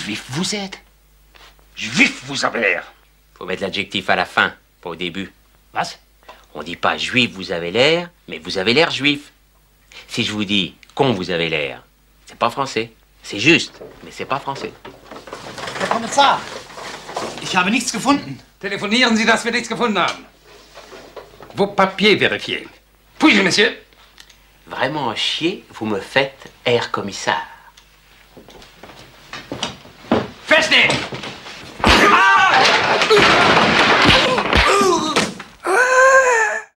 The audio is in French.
Juif vous êtes? Juif vous avez l'air. Faut mettre l'adjectif à la fin, pas au début. Was? On dit pas juif vous avez l'air, mais vous avez l'air juif. Si je vous dis con vous avez l'air, c'est pas français. C'est juste, mais c'est pas français. Herr Kommissar, ich habe nichts gefunden. Telefonieren Sie, dass wir nichts gefunden haben. Vos papiers vérifiés. Puis-je, monsieur? Vraiment chier, vous me faites Herr Kommissar. Festnehmen!